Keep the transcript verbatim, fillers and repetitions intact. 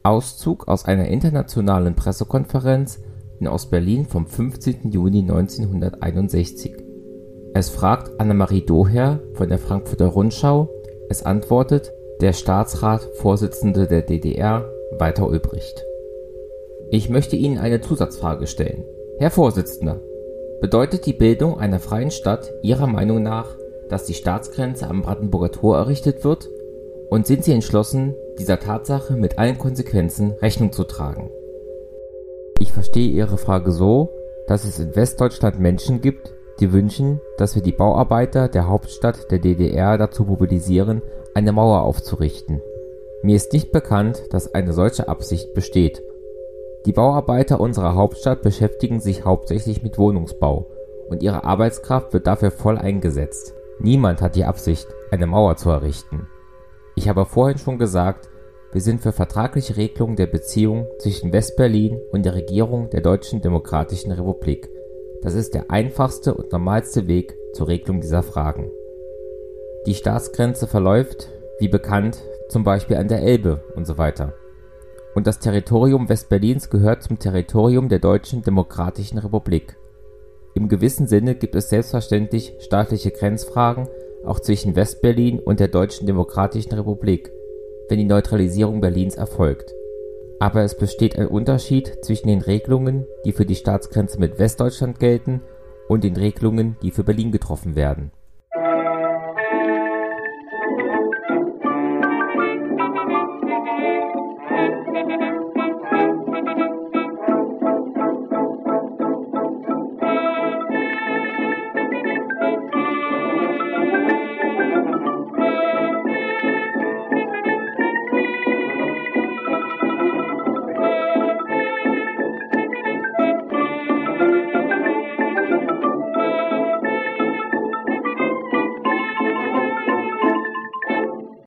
Auszug aus einer internationalen Pressekonferenz in Ost-Berlin vom fünfzehnten Juni neunzehnhunderteinundsechzig. Es fragt Annemarie Doher von der Frankfurter Rundschau, es antwortet der Staatsrat-Vorsitzende der D D R, Walter Ulbricht. Ich möchte Ihnen eine Zusatzfrage stellen. Herr Vorsitzender, bedeutet die Bildung einer freien Stadt Ihrer Meinung nach, dass die Staatsgrenze am Brandenburger Tor errichtet wird? Und sind Sie entschlossen, dieser Tatsache mit allen Konsequenzen Rechnung zu tragen? Ich verstehe Ihre Frage so, dass es in Westdeutschland Menschen gibt, die wünschen, dass wir die Bauarbeiter der Hauptstadt der D D R dazu mobilisieren, eine Mauer aufzurichten. Mir ist nicht bekannt, dass eine solche Absicht besteht. Die Bauarbeiter unserer Hauptstadt beschäftigen sich hauptsächlich mit Wohnungsbau und ihre Arbeitskraft wird dafür voll eingesetzt. Niemand hat die Absicht, eine Mauer zu errichten. Ich habe vorhin schon gesagt, wir sind für vertragliche Regelungen der Beziehung zwischen West-Berlin und der Regierung der Deutschen Demokratischen Republik. Das ist der einfachste und normalste Weg zur Regelung dieser Fragen. Die Staatsgrenze verläuft, wie bekannt, zum Beispiel an der Elbe und so weiter. Und das Territorium West-Berlins gehört zum Territorium der Deutschen Demokratischen Republik. Im gewissen Sinne gibt es selbstverständlich staatliche Grenzfragen auch zwischen West-Berlin und der Deutschen Demokratischen Republik, wenn die Neutralisierung Berlins erfolgt. Aber es besteht ein Unterschied zwischen den Regelungen, die für die Staatsgrenze mit Westdeutschland gelten, und den Regelungen, die für Berlin getroffen werden.